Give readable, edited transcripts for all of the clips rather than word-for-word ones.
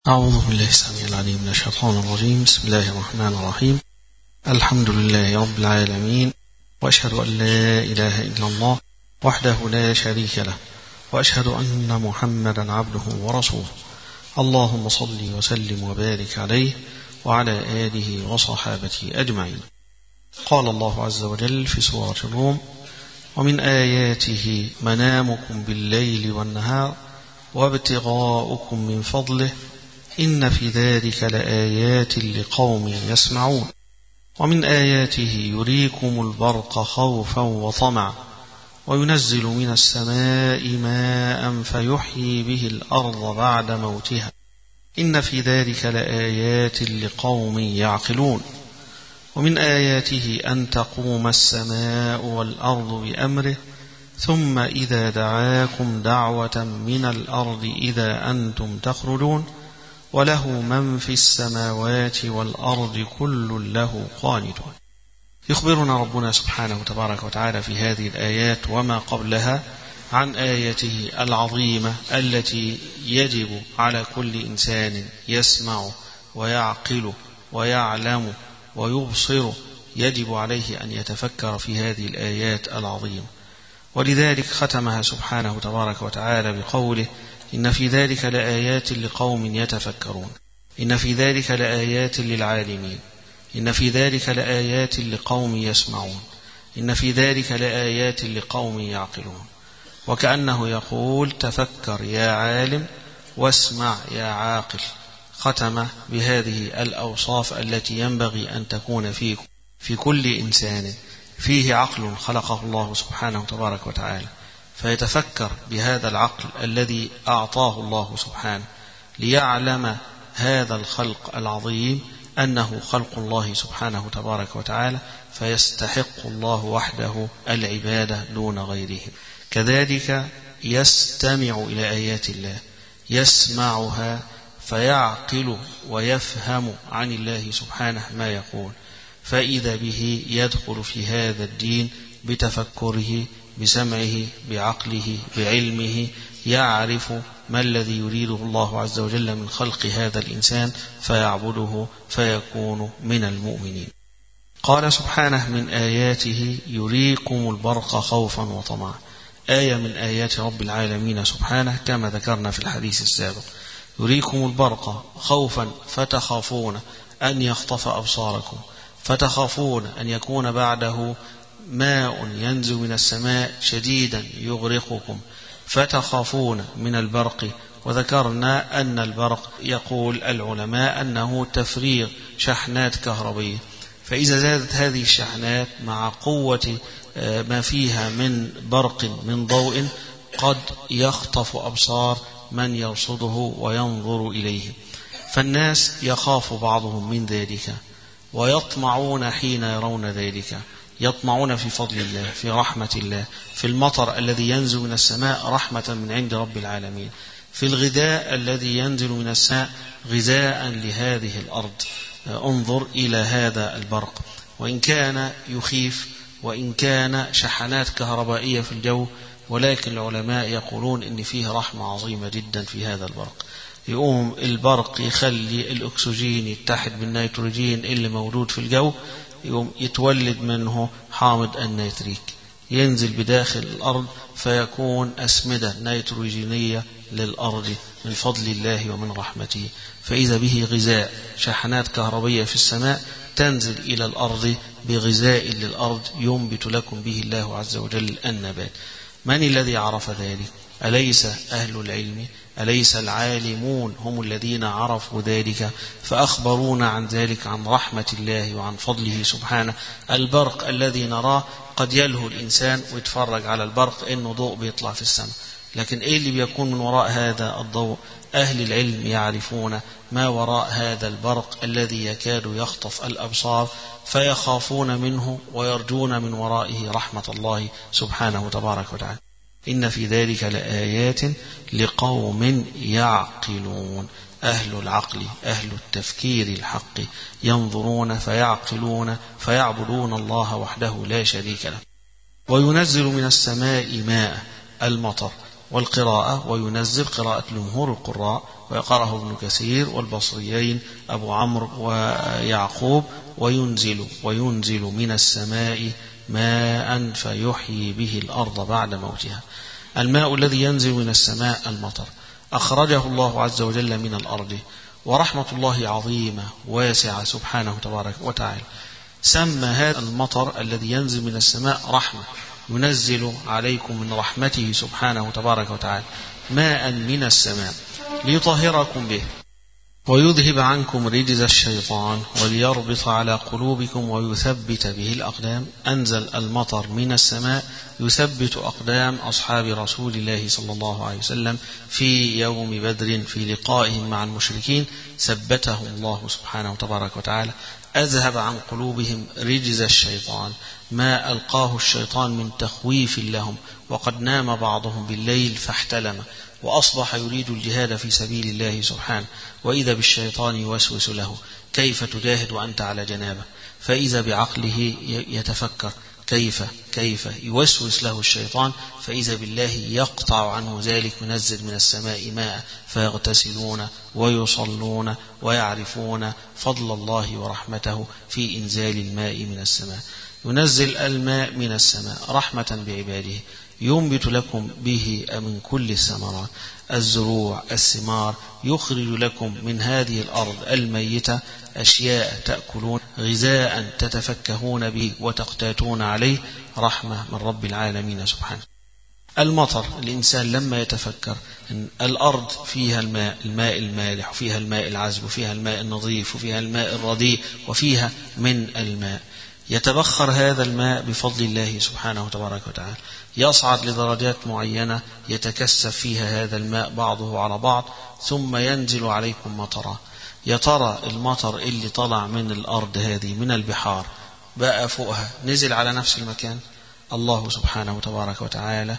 أعوذ بالله السميع العليم من الشيطان الرجيم. بسم الله الرحمن الرحيم. الحمد لله رب العالمين، وأشهد أن لا إله إلا الله وحده لا شريك له، وأشهد أن محمدا عبده ورسوله. اللهم صل وسلم وبارك عليه وعلى آله وصحابته أجمعين. قال الله عز وجل في سورة الروم: ومن آياته منامكم بالليل والنهار وابتغاؤكم من فضله إن في ذلك لآيات لقوم يسمعون. ومن آياته يريكم البرق خوفا وطمعا وينزل من السماء ماء فيحيي به الأرض بعد موتها إن في ذلك لآيات لقوم يعقلون. ومن آياته أن تقوم السماء والأرض بأمره ثم إذا دعاكم دعوة من الأرض إذا أنتم تخرجون وله من في السماوات والأرض كل له قانتون. يخبرنا ربنا سبحانه وتبارك وتعالى في هذه الآيات وما قبلها عن آياته العظيمة التي يجب على كل إنسان يسمع ويعقل ويعلم ويبصر يجب عليه أن يتفكر في هذه الآيات العظيمة. ولذلك ختمها سبحانه تبارك وتعالى بقوله: إن في ذلك لآيات لقوم يتفكرون. إن في ذلك لآيات للعالمين. إن في ذلك لآيات لقوم يسمعون. إن في ذلك لآيات لقوم يعقلون. وكأنه يقول: تفكر يا عالم واسمع يا عاقل. ختم بهذه الأوصاف التي ينبغي أن تكون في كل إنسان فيه عقل خلقه الله سبحانه تبارك وتعالى، فيتفكر بهذا العقل الذي أعطاه الله سبحانه ليعلم هذا الخلق العظيم أنه خلق الله سبحانه تبارك وتعالى، فيستحق الله وحده العبادة دون غيره. كذلك يستمع إلى آيات الله، يسمعها فيعقل ويفهم عن الله سبحانه ما يقول، فإذا به يدخل في هذا الدين بتفكره بسمعه بعقله بعلمه، يعرف ما الذي يريده الله عز وجل من خلق هذا الإنسان فيعبده فيكون من المؤمنين. قال سبحانه: من آياته يريكم البرق خوفا وطمعا. آية من آيات رب العالمين سبحانه كما ذكرنا في الحديث السابق. يريكم البرق خوفا فتخافون أن يخطف أبصاركم، فتخافون أن يكون بعده ماء ينزل من السماء شديدا يغرقكم، فتخافون من البرق. وذكرنا أن البرق يقول العلماء أنه تفريغ شحنات كهربية، فإذا زادت هذه الشحنات مع قوة ما فيها من برق من ضوء قد يخطف أبصار من يرصده وينظر إليه، فالناس يخاف بعضهم من ذلك ويطمعون حين يرون ذلك، يطمعون في فضل الله، في رحمة الله، في المطر الذي ينزل من السماء رحمة من عند رب العالمين، في الغذاء الذي ينزل من السماء غذاء لهذه الأرض. انظر إلى هذا البرق، وإن كان يخيف وإن كان شحنات كهربائية في الجو، ولكن العلماء يقولون إن فيه رحمة عظيمة جدا في هذا البرق. يقوم البرق يخلي الأكسجين يتحد بالنيتروجين اللي موجود في الجو، يقوم يتولد منه حامض النيتريك ينزل بداخل الأرض فيكون أسمدة نيتروجينية للأرض من فضل الله ومن رحمته، فإذا به غذاء شحنات كهربية في السماء تنزل إلى الأرض بغذاء للأرض ينبت لكم به الله عز وجل النبات. من الذي عرف ذلك؟ أليس أهل العلم؟ أليس العالمون هم الذين عرفوا ذلك فأخبرونا عن ذلك، عن رحمة الله وعن فضله سبحانه؟ البرق الذي نراه قد يلهو الإنسان ويتفرج على البرق إنه ضوء بيطلع في السماء، لكن إيه اللي بيكون من وراء هذا الضوء؟ أهل العلم يعرفون ما وراء هذا البرق الذي يكاد يخطف الأبصار، فيخافون منه ويرجون من ورائه رحمة الله سبحانه تبارك وتعالى. إن في ذلك لآيات لقوم يعقلون. أهل العقل، أهل التفكير الحق، ينظرون فيعقلون فيعبدون الله وحده لا شريك له. وينزل من السماء ماء، المطر، والقراءة وينزل قراءة جمهور القراء، ويقرأه ابن كثير والبصريين أبو عمرو ويعقوب، وينزل من السماء ماء فيحيي به الأرض بعد موتها. الماء الذي ينزل من السماء المطر، أخرجه الله عز وجل من الأرض، ورحمة الله عظيمة واسعة سبحانه تبارك وتعالى. سمى هذا المطر الذي ينزل من السماء رحمة، ينزل عليكم من رحمته سبحانه تبارك وتعالى ماء من السماء ليطهركم به ويذهب عنكم رجز الشيطان وليربط على قلوبكم ويثبت به الأقدام. أنزل المطر من السماء يثبت أقدام أصحاب رسول الله صلى الله عليه وسلم في يوم بدر في لقائهم مع المشركين، ثبتهم الله سبحانه تبارك وتعالى، أذهب عن قلوبهم رجز الشيطان، ما ألقاه الشيطان من تخويف لهم، وقد نام بعضهم بالليل فاحتلم وأصبح يريد الجهاد في سبيل الله سبحانه، وإذا بالشيطان يوسوس له كيف تجاهد وأنت على جنابه، فإذا بعقله يتفكر كيف يوسوس له الشيطان، فإذا بالله يقطع عنه ذلك، ينزل من السماء ماء فيغتسلون ويصلون ويعرفون فضل الله ورحمته في إنزال الماء من السماء. ينزل الماء من السماء رحمة بعباده، ينبت لكم به من كل الثمرات، الزروع الثمار، يخرج لكم من هذه الأرض الميتة أشياء تأكلون، غذاء تتفكهون به وتقتاتون عليه، رحمة من رب العالمين سبحانه. المطر، الإنسان لما يتفكر أن الأرض فيها الماء المالح، وفيها الماء العذب، وفيها الماء النظيف، وفيها الماء الرديء، وفيها من الماء، يتبخر هذا الماء بفضل الله سبحانه وتبارك وتعالى، يصعد لدرجات معينة يتكثف فيها هذا الماء بعضه على بعض، ثم ينزل عليكم مطرا. يا ترى المطر اللي طلع من الأرض هذه من البحار بقى فوقها نزل على نفس المكان؟ الله سبحانه وتبارك وتعالى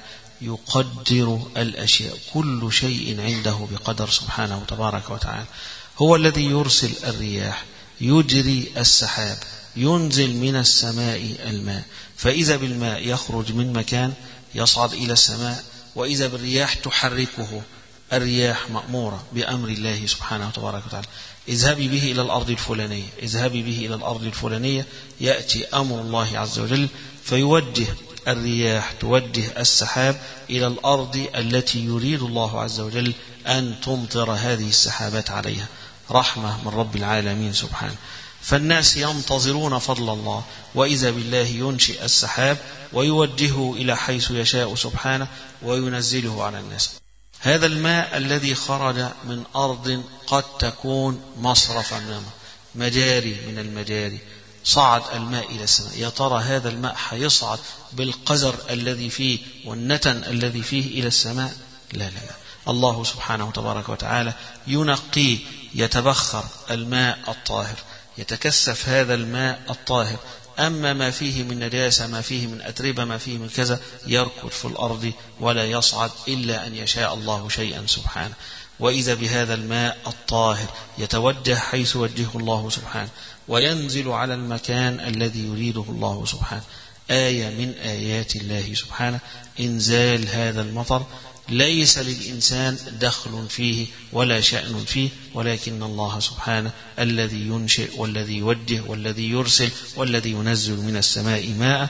يقدر الأشياء، كل شيء عنده بقدر سبحانه وتبارك وتعالى. هو الذي يرسل الرياح، يجري السحاب، ينزل من السماء الماء، فإذا بالماء يخرج من مكان يصعد إلى السماء، وإذا بالرياح تحركه. الرياح مأمورة بأمر الله سبحانه وتبارك وتعالى، اذهبي به إلى الأرض الفلانية، اذهبي به إلى الأرض الفلانية، يأتي أمر الله عز وجل فيوجه الرياح، توجه السحاب إلى الأرض التي يريد الله عز وجل أن تمطر هذه السحابات عليها، رحمة من رب العالمين سبحانه. فالناس ينتظرون فضل الله، وإذا بالله ينشئ السحاب ويوجهه إلى حيث يشاء سبحانه وينزله على الناس. هذا الماء الذي خرج من أرض قد تكون مصرفا، مجاري من المجاري، صعد الماء إلى السماء. يا ترى هذا الماء حيصعد بالقذر الذي فيه والنتن الذي فيه إلى السماء؟ لا. الله سبحانه وتبارك وتعالى ينقيه، يتبخر الماء الطاهر، يتكثف هذا الماء الطاهر. أما ما فيه من نجاسة، ما فيه من أتربة، ما فيه من كذا، يركض في الأرض ولا يصعد إلا أن يشاء الله شيئا سبحانه. وإذا بهذا الماء الطاهر يتوجه حيث وجهه الله سبحانه، وينزل على المكان الذي يريده الله سبحانه. آية من آيات الله سبحانه إنزال هذا المطر، ليس للإنسان دخل فيه ولا شأن فيه، ولكن الله سبحانه الذي ينشئ والذي يوجه والذي يرسل والذي ينزل من السماء ماء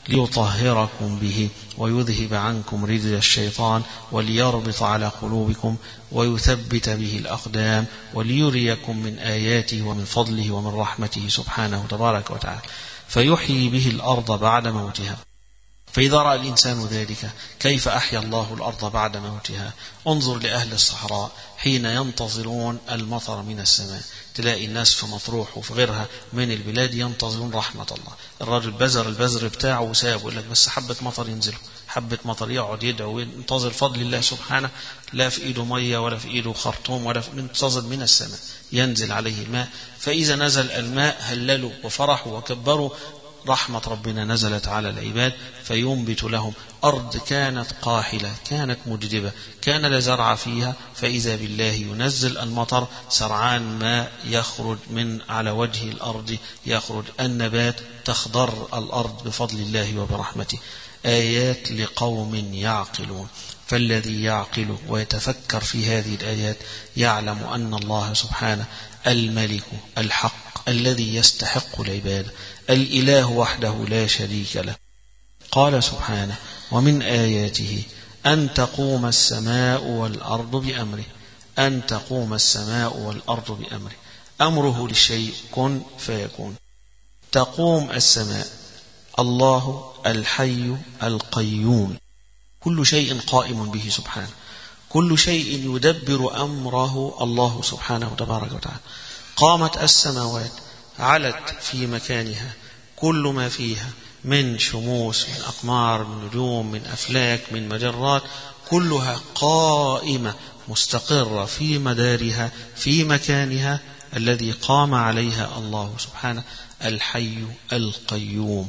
ليطهركم به ويذهب عنكم رجز الشيطان وليربط على قلوبكم ويثبت به الأقدام وليريكم من آياته ومن فضله ومن رحمته سبحانه تبارك وتعالى، فيحيي به الأرض بعد موتها. فإذا رأى الإنسان ذلك كيف أحيا الله الأرض بعد موتها؟ انظر لأهل الصحراء حين ينتظرون المطر من السماء، تلاقي الناس في مطروح وفي غيرها من البلاد ينتظرون رحمة الله. الرجل بذر البذر بتاعه وساب، يقول لك بس حبة مطر ينزله، حبة مطر، يقعد يدعو وينتظر فضل الله سبحانه، لا في إيده مية ولا في إيده خرطوم ولا في، ينتظر من السماء ينزل عليه الماء. فإذا نزل الماء هللوا وفرحوا وكبروا، رحمة ربنا نزلت على العباد فينبت لهم أرض كانت قاحلة، كانت مجدبة، كان لا زرع فيها، فإذا بالله ينزل المطر سرعان ما يخرج من على وجه الأرض، يخرج النبات، تخضر الأرض بفضل الله وبرحمته. آيات لقوم يعقلون. فالذي يعقل ويتفكر في هذه الآيات يعلم أن الله سبحانه الملك الحق الذي يستحق العبادة، الإله وحده لا شريك له. قال سبحانه: ومن آياته أن تقوم السماء والأرض بأمره. أن تقوم السماء والأرض بأمره، أمره للشيء كن فيكون. تقوم السماء، الله الحي القيوم، كل شيء قائم به سبحانه، كل شيء يدبر أمره الله سبحانه تبارك وتعالى. قامت السماوات، علت في مكانها، كل ما فيها من شموس، من أقمار، من نجوم، من أفلاك، من مجرات، كلها قائمة مستقرة في مدارها في مكانها الذي قام عليها الله سبحانه الحي القيوم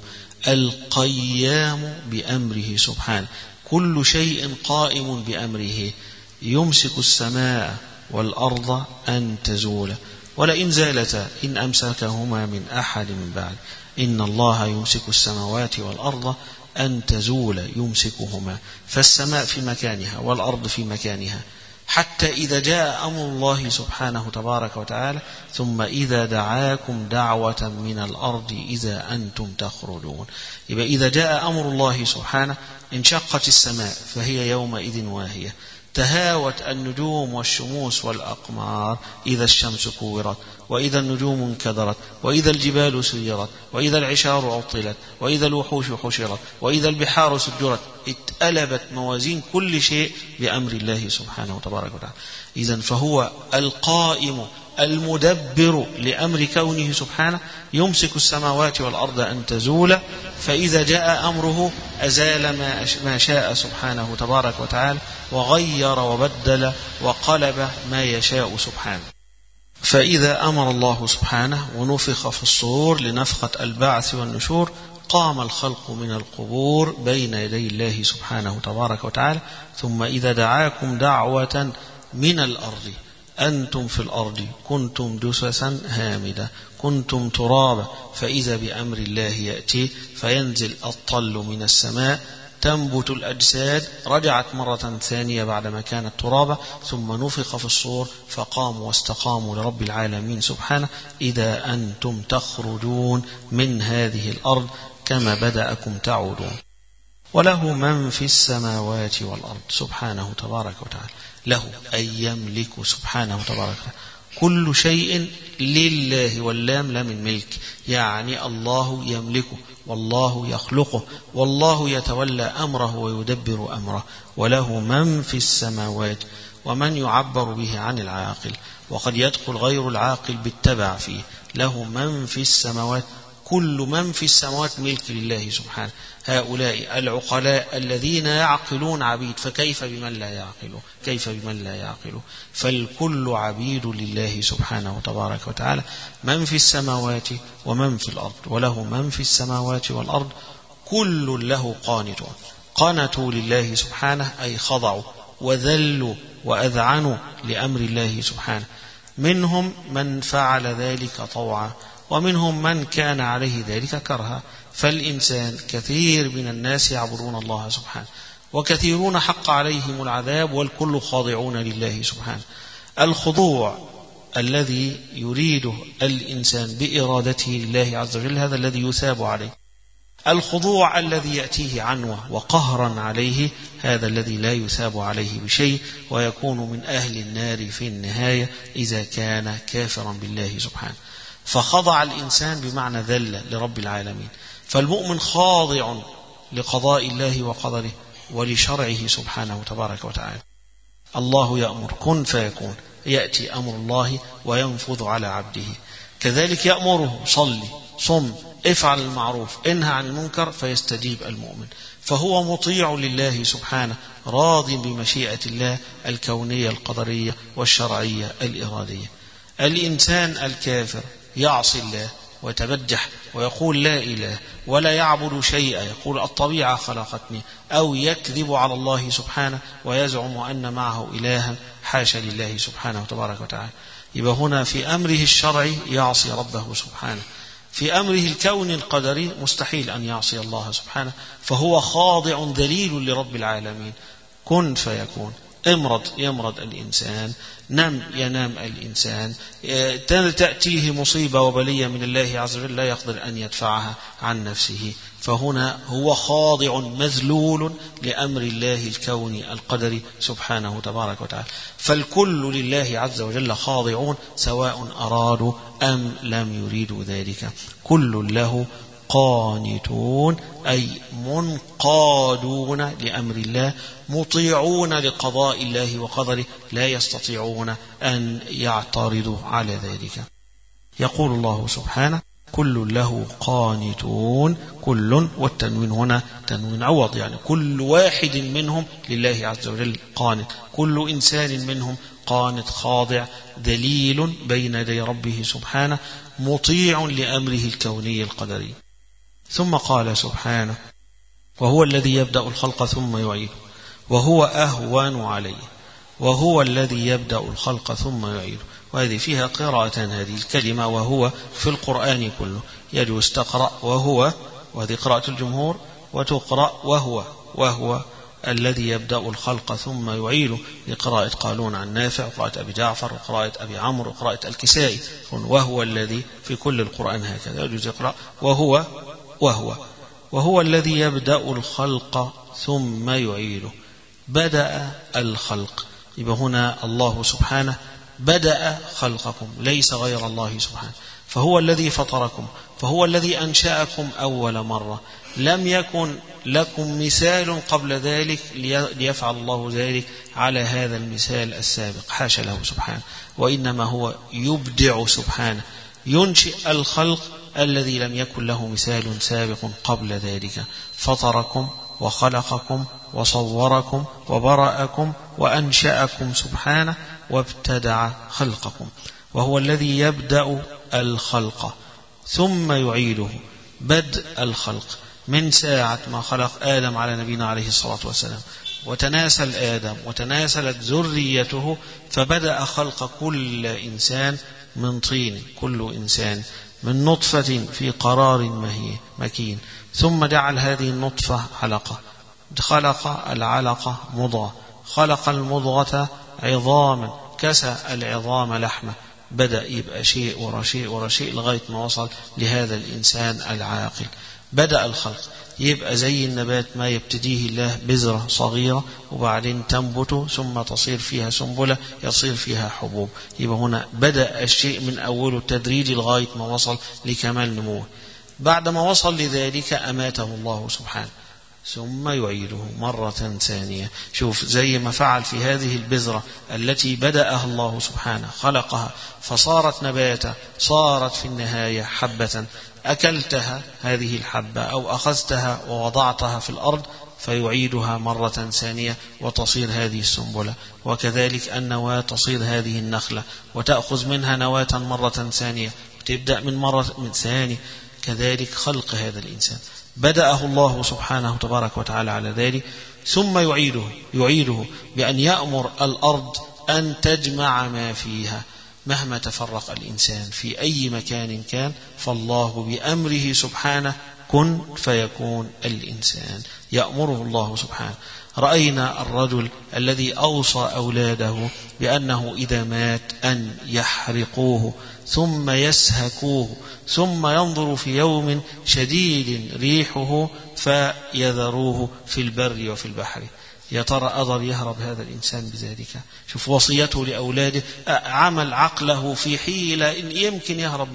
القيام بأمره سبحانه. كل شيء قائم بأمره، يمسك السماء والأرض أن تزولا، ولئن زالتا إن أمسكهما من أحد من بعد. إن الله يمسك السماوات والأرض أن تزولا، يمسكهما، فالسماء في مكانها والأرض في مكانها، حتى إذا جاء أمر الله سبحانه تبارك وتعالى: ثم إذا دعاكم دعوة من الأرض إذا أنتم تخرجون. يبقى إذا جاء أمر الله سبحانه انشقت السماء فهي يومئذ واهية، تهاوت النجوم والشموس والأقمار إذا الشمس كورت، وإذا النجوم انكدرت، وإذا الجبال سيرت، وإذا العشار عطلت، وإذا الوحوش حشرت، وإذا البحار سجرت. اتقلبت موازين كل شيء بأمر الله سبحانه تبارك وتعالى. إذن فهو القائم المدبر لأمر كونه سبحانه، يمسك السماوات والأرض أن تزولا، فإذا جاء أمره أزال ما شاء سبحانه تبارك وتعالى، وغير وبدل وقلب ما يشاء سبحانه. فإذا أمر الله سبحانه ونفخ في الصور لنفخة البعث والنشور، قام الخلق من القبور بين يدي الله سبحانه تبارك وتعالى. ثم إذا دعاكم دعوة من الأرض، أنتم في الأرض كنتم جثثا هامدة، كنتم ترابا، فإذا بأمر الله يأتي فينزل الطل من السماء، تنبت الأجساد، رجعت مرة ثانية بعدما كانت ترابا، ثم نفخ في الصور فقاموا واستقاموا لرب العالمين سبحانه. إذا أنتم تخرجون من هذه الأرض كما بدأكم تعودون. وله من في السماوات والأرض سبحانه تبارك وتعالى، له أي يملك سبحانه تبارك وتعالى كل شيء لله، واللام لام الملك، يعني الله يملكه والله يخلقه والله يتولى أمره ويدبر أمره. وله من في السماوات، ومن يعبر به عن العاقل، وقد يدخل غير العاقل بالتبع فيه. له من في السماوات، كل من في السماوات ملك لله سبحانه. هؤلاء العقلاء الذين يعقلون عبيد، فكيف بمن لا يعقل؟ كيف بمن لا يعقل؟ فالكل عبيد لله سبحانه تبارك وتعالى، من في السماوات ومن في الأرض. وله من في السماوات والأرض كل له قانتون، قنتوا لله سبحانه أي خضعوا وذلوا وأذعنوا لأمر الله سبحانه. منهم من فعل ذلك طوعا، ومنهم من كان عليه ذلك كرها. فالإنسان كثير من الناس يعبدون الله سبحانه، وكثيرون حق عليهم العذاب، والكل خاضعون لله سبحانه. الخضوع الذي يريده الإنسان بإرادته لله عز وجل هذا الذي يثاب عليه. الخضوع الذي يأتيه عنوة وقهرا عليه هذا الذي لا يثاب عليه بشيء، ويكون من أهل النار في النهاية إذا كان كافرا بالله سبحانه. فخضع الإنسان بمعنى ذل لرب العالمين. فالمؤمن خاضع لقضاء الله وقدره ولشرعه سبحانه تبارك وتعالى. الله يأمر كن فيكون، يأتي أمر الله وينفذ على عبده. كذلك يأمره صلي صم افعل المعروف انهى عن المنكر، فيستجيب المؤمن. فهو مطيع لله سبحانه، راض بمشيئة الله الكونية القدرية والشرعية الإرادية. الإنسان الكافر يعصي الله ويتبجح ويقول لا إله ولا يعبد شيئا، يقول الطبيعة خلقتني، أو يكذب على الله سبحانه ويزعم أن معه إلها، حاشا لله سبحانه تبارك وتعالى. يبقى هنا في أمره الشرعي يعصي ربه سبحانه، في أمره الكون القدري مستحيل أن يعصي الله سبحانه، فهو خاضع ذليل لرب العالمين. كن فيكون. امرض يمرض الإنسان، نم ينام الإنسان، تأتيه مصيبة وبلية من الله عز وجل لا يقدر أن يدفعها عن نفسه، فهنا هو خاضع مذلول لأمر الله الكوني القدري سبحانه تبارك وتعالى. فالكل لله عز وجل خاضعون سواء أرادوا أم لم يريدوا ذلك. كل له قانتون أي منقادون لأمر الله، مطيعون لقضاء الله وقدره، لا يستطيعون أن يعترضوا على ذلك. يقول الله سبحانه كل له قانتون. كل والتنوين هنا تنوين عوض، يعني كل واحد منهم لله عز وجل قانت، كل إنسان منهم قانت خاضع ذليل بين يدي ربه سبحانه، مطيع لأمره الكوني القدري. ثم قال سبحانه وهو الذي يبدأ الخلق ثم يعيده وهو أهون عليه، وهو الذي يبدأ الخلق ثم يعيده. وهذه فيها قراءتان، هذه الكلمة وهو في القرآن كله يجوز تقرأ وهو، وهذه قراءة الجمهور، وتقرأ وهو الذي يبدأ الخلق ثم يعيده، لقراءة قالون عن نافع، وقراءة أبي جعفر، وقراءة أبي عمرو، وقراءة الكسائي. وهو الذي في كل القرآن هكذا يجوز يقرأ وهو الذي يبدأ الخلق ثم يعيده. بدأ الخلق، يبقى هنا الله سبحانه بدأ خلقكم، ليس غير الله سبحانه، فهو الذي فطركم، فهو الذي أنشأكم أول مرة، لم يكن لكم مثال قبل ذلك ليفعل الله ذلك على هذا المثال السابق، حاشا له سبحانه، وإنما هو يبدع سبحانه، ينشئ الخلق الذي لم يكن له مثال سابق قبل ذلك. فطركم وخلقكم وصوركم وبرأكم وأنشأكم سبحانه وابتدع خلقكم. وهو الذي يبدأ الخلق ثم يعيده. بدء الخلق من ساعة ما خلق آدم على نبينا عليه الصلاة والسلام، وتناسل آدم وتناسلت ذريته، فبدأ خلق كل إنسان من طين، كل إنسان من نطفة في قرار مكين، ثم جعل هذه النطفة علقة، خلق العلقة مضغة، خلق المضغة عظاما، كسى العظام لحمة، بدأ يبقى شيء ورا شيء ورا شيء لغاية ما وصل لهذا الإنسان العاقل. بدأ الخلق، يبقى زي النبات ما يبتديه الله بذرة صغيرة وبعدين تنبت ثم تصير فيها سنبلة يصير فيها حبوب. يبقى هنا بدأ الشيء من أوله التدريج لغاية ما وصل لكمال نموه. بعد ما وصل لذلك أماته الله سبحانه ثم يعيده مرة ثانية. شوف زي ما فعل في هذه البذرة التي بدأها الله سبحانه، خلقها فصارت نباتا، صارت في النهاية حبة، أكلتها هذه الحبة أو أخذتها ووضعتها في الأرض، فيعيدها مرة ثانية وتصير هذه السنبلة. وكذلك النواة تصير هذه النخلة وتأخذ منها نواة مرة ثانية وتبدأ من ثانية. كذلك خلق هذا الإنسان بدأه الله سبحانه تبارك وتعالى على ذلك، ثم يعيده بأن يأمر الأرض أن تجمع ما فيها. مهما تفرق الإنسان في أي مكان كان، فالله بأمره سبحانه كن فيكون الإنسان، يأمره الله سبحانه. رأينا الرجل الذي أوصى أولاده بأنه إذا مات أن يحرقوه ثم يسهكوه، ثم ينظر في يوم شديد ريحه فيذروه في البر وفي البحر. يا ترى أقدر يهرب هذا الإنسان بذلك؟ شوف وصيته لأولاده، عمل عقله في حيلة إن يمكن يهرب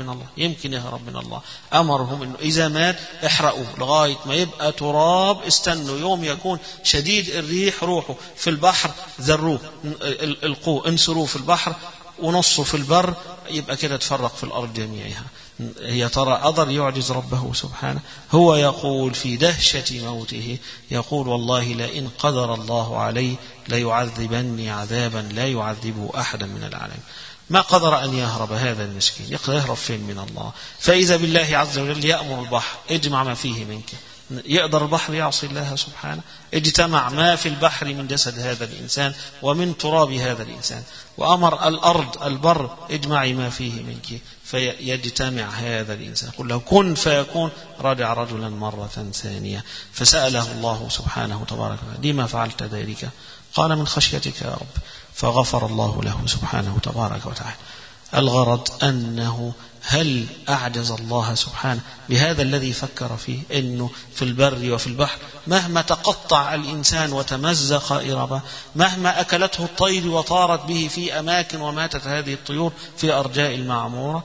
من الله، أمرهم إنه إذا مات احرقوه لغاية ما يبقى تراب، استنوا يوم يكون شديد الريح، روحه في البحر ذروه، القوه انسروه في البحر ونصه في البر، يبقى كده تفرق في الأرض جميعها. يا ترى أقدر يعجز ربه سبحانه؟ هو يقول في دهشة موته، يقول والله لئن قدر الله علي ليعذبني عذابا لا يعذبه أحدا من العالمين. ما قدر أن يهرب هذا المسكين، يهرب فين من الله؟ فإذا بالله عز وجل يأمر البحر اجمع ما فيه منك، يقدر البحر يعصي الله سبحانه؟ اجتمع ما في البحر من جسد هذا الإنسان ومن تراب هذا الإنسان، وأمر الأرض البر اجمعي ما فيه منك، فيجتمع هذا الإنسان. قل له كن فيكون، رجع رجلا مرة ثانية، فسأله الله سبحانه تبارك وتعالى لما فعلت ذلك؟ قال من خشيتك يا رب، فغفر الله له سبحانه تبارك وتعالى. الغرض أنه هل أعجز الله سبحانه بهذا الذي فكر فيه، أنه في البر وفي البحر مهما تقطع الإنسان وتمزق إربا، مهما أكلته الطير وطارت به في أماكن وماتت هذه الطيور في أرجاء المعمورة،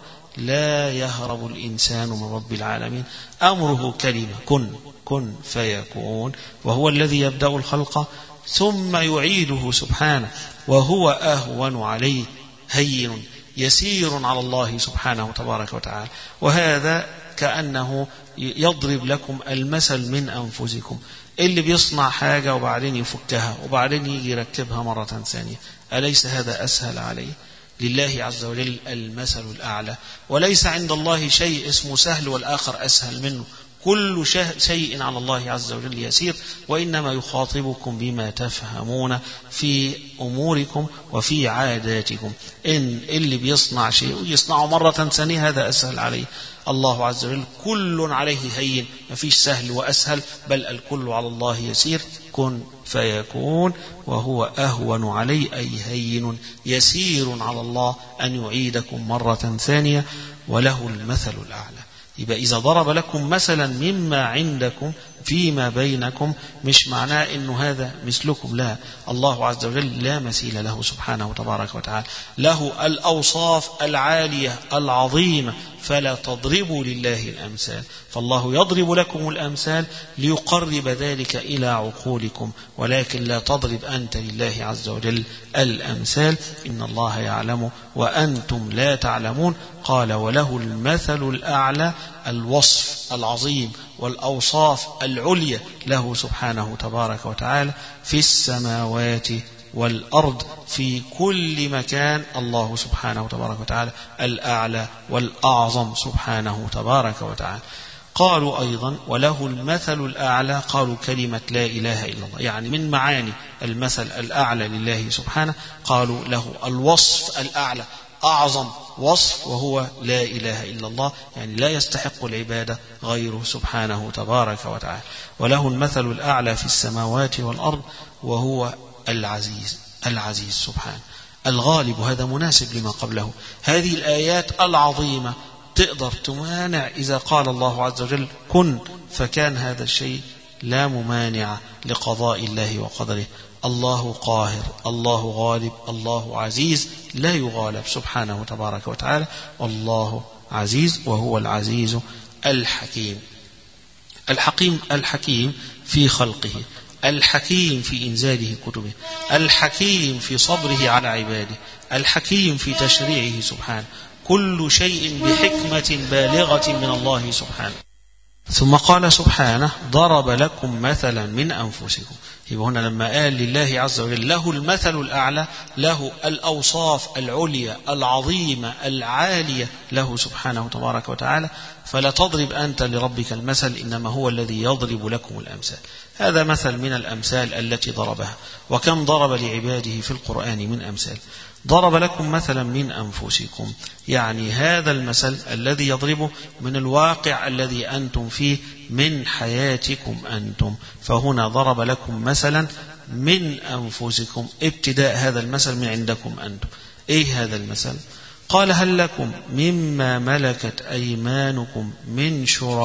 لا يهرب الإنسان من رب العالمين. أمره كلمة كن فيكون، وهو الذي يبدأ الخلق ثم يعيده سبحانه، وهو أهون عليه، هين يسير على الله سبحانه تبارك وتعالى. وهذا كأنه يضرب لكم المثل من أنفسكم، اللي بيصنع حاجة وبعدين يفكها وبعدين يجي يركبها مرة ثانية، أليس هذا أسهل عليه؟ لله عز وجل المثل الأعلى، وليس عند الله شيء اسمه سهل والآخر أسهل منه، كل شيء على الله عز وجل يسير، وإنما يخاطبكم بما تفهمون في أموركم وفي عاداتكم. إن اللي بيصنع شيء ويصنعه مرة ثانية هذا أسهل عليه. الله عز وجل كل عليه هين، ما فيش سهل وأسهل، بل الكل على الله يسير. كن فيكون، وهو أهون عليه أي هين يسير على الله أن يعيدكم مرة ثانية، وله المثل الأعلى. يبقى إذا ضرب لكم مثلا مما عندكم فيما بينكم، مش معناه إنه هذا مثلكم، لا، الله عز وجل لا مثيل له سبحانه تبارك وتعالى، له الأوصاف العالية العظيمة، فلا تضربوا لله الأمثال. فالله يضرب لكم الأمثال ليقرب ذلك إلى عقولكم، ولكن لا تضرب أنت لله عز وجل الأمثال، إن الله يعلم وأنتم لا تعلمون. قال وله المثل الأعلى، الوصف العظيم والأوصاف العليا له سبحانه تبارك وتعالى في السماوات والأرض، في كل مكان الله سبحانه تبارك وتعالى الأعلى والأعظم سبحانه تبارك وتعالى. قالوا أيضا وله المثل الأعلى، قالوا كلمة لا إله إلا الله، يعني من معاني المثل الأعلى لله سبحانه قالوا له الوصف الأعلى، أعظم وصف وهو لا إله إلا الله، يعني لا يستحق العبادة غيره سبحانه تبارك وتعالى. وله المثل الأعلى في السماوات والأرض، وهو العزيز سبحانه الغالب. هذا مناسب لما قبله. هذه الآيات العظيمة تقدر تمانع إذا قال الله عز وجل كن فكان هذا الشيء، لا ممانع لقضاء الله وقدره. الله قاهر، الله غالب، الله عزيز، لا يغالب سبحانه تبارك وتعالى، والله عزيز وهو العزيز الحكيم. الحكيم في خلقه، الحكيم في إنزاله كتبه، الحكيم في صبره على عباده، الحكيم في تشريعه سبحانه، كل شيء بحكمة بالغة من الله سبحانه. ثم قال سبحانه ضرب لكم مثلا من أنفسكم. يبقى هنا لما قال لله عز وجل له المثل الأعلى، له الأوصاف العليا العظيمة العالية له سبحانه تبارك وتعالى، فلا تضرب أنت لربك المثل، إنما هو الذي يضرب لكم الأمثال. هذا مثل من الأمثال التي ضربها، وكم ضرب لعباده في القرآن من أمثال. ضرب لكم مثلا من أنفسكم، يعني هذا المثل الذي يضربه من الواقع الذي أنتم فيه، من حياتكم أنتم. فهنا ضرب لكم مثلا من أنفسكم، ابتداء هذا المثل من عندكم أنتم. إيه هذا المثل؟ قال هل لكم مما ملكت أيمانكم من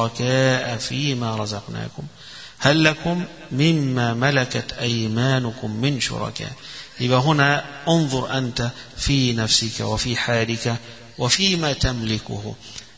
شركاء فيما رزقناكم. هل لكم مما ملكت أيمانكم من شركاء. يبقى هنا انظر أنت في نفسك وفي حالك وفيما تملكه.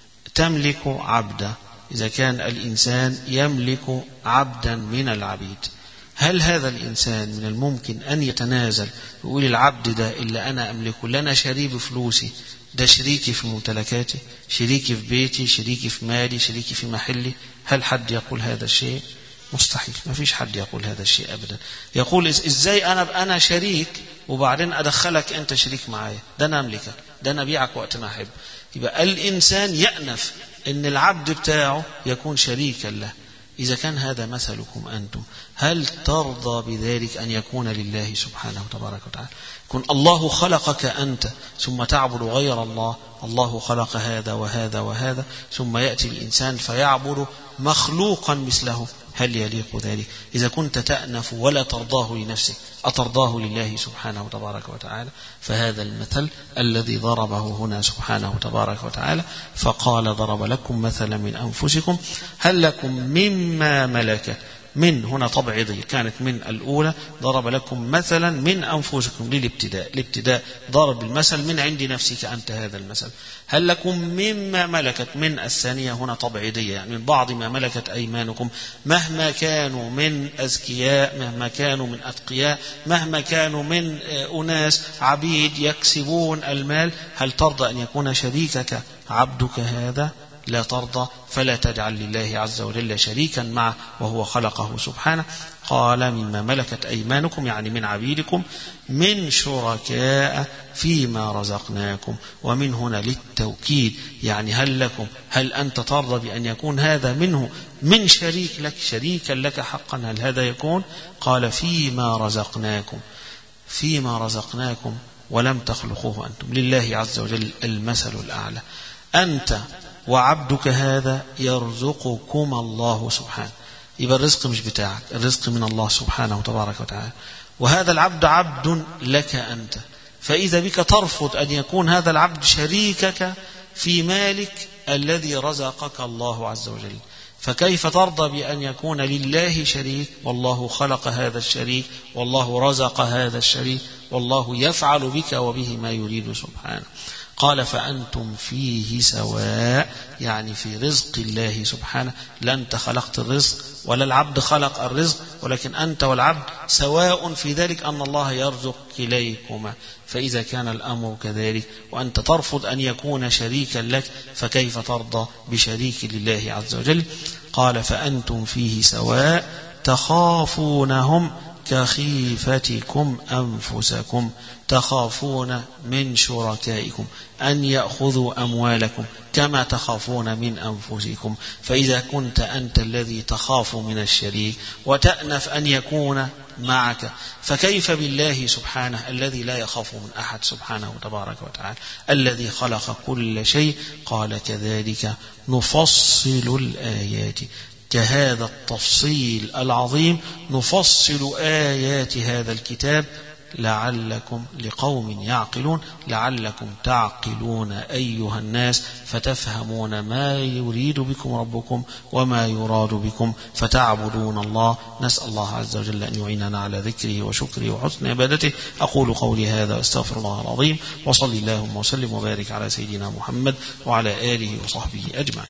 تملك عبدا، إذا كان الإنسان يملك عبدا من العبيد، هل هذا الإنسان من الممكن أن يتنازل ويقول العبد ده إلا أنا أملكه، لنا شريك بفلوسي، ده شريكي في ممتلكاتي، شريكي في بيتي، شريكي في مالي، شريكي في محلي؟ هل حد يقول هذا الشيء؟ مستحيل، ما فيش حد يقول هذا الشيء أبدا. يقول إزاي أنا شريك وبعدين أدخلك أنت شريك معايا، ده أنا أملكك، ده أنا أبيعك وقت ما أحب. يبقى الإنسان يأنف أن العبد بتاعه يكون شريكا له. إذا كان هذا مثلكم أنتم، هل ترضى بذلك أن يكون لله سبحانه تبارك وتعالى؟ يكون الله خلقك أنت ثم تعبد غير الله. الله خلق هذا وهذا وهذا، ثم يأتي الإنسان فيعبد مخلوقا مثله. هل يليق ذلك؟ إذا كنت تأنف ولا ترضاه لنفسك أترضاه لله سبحانه تبارك وتعالى؟ فهذا المثل الذي ضربه هنا سبحانه تبارك وتعالى، فقال ضرب لكم مثلا من أنفسكم هل لكم مما ملكت، من هنا تبعيضية، كانت من الأولى ضرب لكم مثلا من أنفسكم للابتداء، الابتداء ضرب المثل من عند نفسك أنت هذا المثل. هل لكم مما ملكت من الثانية هنا تبعيضية، يعني من بعض ما ملكت أيمانكم، مهما كانوا من أذكياء، مهما كانوا من أتقياء، مهما كانوا من أناس عبيد يكسبون المال، هل ترضى أن يكون شريكك عبدك هذا؟ لا ترضى، فلا تجعل لله عز وجل شريكا معه وهو خلقه سبحانه. قال مما ملكت أيمانكم يعني من عبيدكم من شركاء فيما رزقناكم، ومن هنا للتوكيد، يعني هل لكم، هل أنت ترضى بأن يكون هذا منه من شريك لك، شريكا لك حقا، هل هذا يكون؟ قال فيما رزقناكم، فيما رزقناكم ولم تخلقوه أنتم، لله عز وجل المثل الأعلى. أنت وعبدك هذا يرزقكم الله سبحانه، يبقى الرزق مش بتاعك، الرزق من الله سبحانه تبارك وتعالى، وهذا العبد عبد لك أنت، فإذا بك ترفض أن يكون هذا العبد شريكك في مالك الذي رزقك الله عز وجل، فكيف ترضى بأن يكون لله شريك والله خلق هذا الشريك والله رزق هذا الشريك والله يفعل بك وبه ما يريد سبحانه. قال فأنتم فيه سواء، يعني في رزق الله سبحانه، لا أنت خلقت الرزق ولا العبد خلق الرزق، ولكن أنت والعبد سواء في ذلك أن الله يرزق كليكما. فإذا كان الأمر كذلك وأنت ترفض أن يكون شريكا لك، فكيف ترضى بشريك لله عز وجل؟ قال فأنتم فيه سواء تخافونهم كخيفتكم أنفسكم، تخافون من شركائكم أن يأخذوا أموالكم كما تخافون من أنفسكم. فإذا كنت أنت الذي تخاف من الشريك وتأنف أن يكون معك، فكيف بالله سبحانه الذي لا يخاف من أحد سبحانه تبارك وتعالى، الذي خلق كل شيء. قال كذلك نفصل الآيات، كهذا التفصيل العظيم نفصل آيات هذا الكتاب لعلكم لقوم يعقلون، لعلكم تعقلون أيها الناس، فتفهمون ما يريد بكم ربكم وما يراد بكم فتعبدون الله. نسأل الله عز وجل أن يعيننا على ذكره وشكره وحسن عبادته. أقول قولي هذا واستغفر الله العظيم، وصلي اللهم وسلم وبارك على سيدنا محمد وعلى آله وصحبه أجمعين.